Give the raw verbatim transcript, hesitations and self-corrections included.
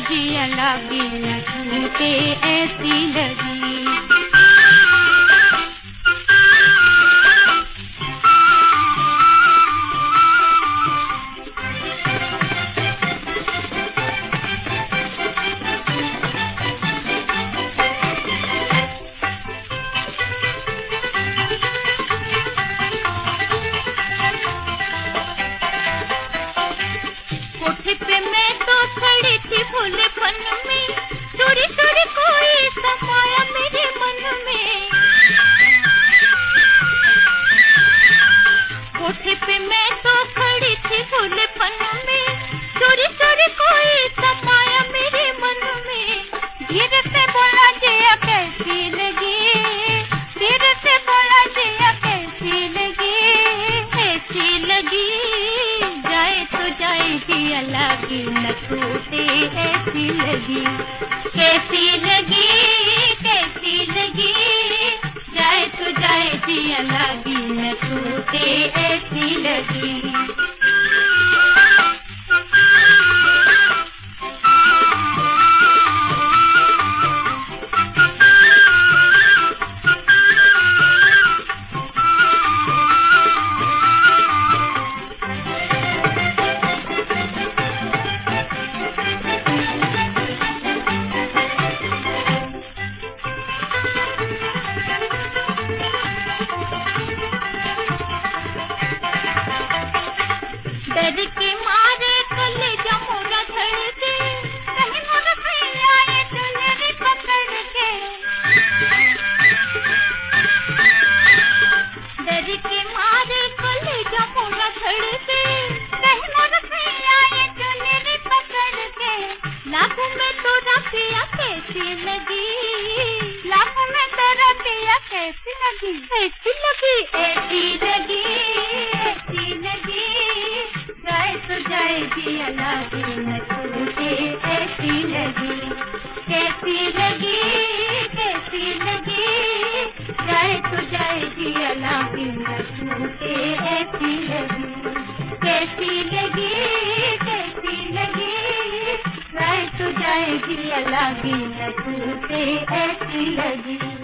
जिया लागे न छूटे ऐसी लगी। कोठे पे मैं तो खड़ी थी भोलेपन में, चोरी चोरी कोई समाया मेरे मन में। कोठे पे मैं तो खड़ी थी भोलेपन में, चोरी चोरी कोई समाया मेरे मन में। धीरे से बोला जिया कैसी लगी, धीरे से बोला जिया कैसी लगी, कैसी लगी। जाए तो जाए जिया लागे न छूटे ऐसी लगी, कैसी लगी, कैसी लगी। जाए तो जाए जिया लागे न छूटे ऐसी लगी। डर के मारे कलेजा मोरा धड़के, कहीं मोरा भैया ये चुनरी पकड़ के। डर के मारे कलेजा मोरा धड़के, कहीं मोरा भैया ये चुनरी पकड़ के। लाखों में तोरा पिया कैसी लगी, लाखों में तोरा पिया कैसी लगी, कैसी लगी, ऐसी लगी, ऐसी लगी। जाए तो जाए जिया लागे न छूटे ऐसी लगी, कैसी लगी, कैसी लगी। जाए तो जाए जिया लागे न छूटे ऐसी लगी, कैसी लगी, कैसी लगी। जाए तो जाए जिया लागे न छूटे ऐसी लगी।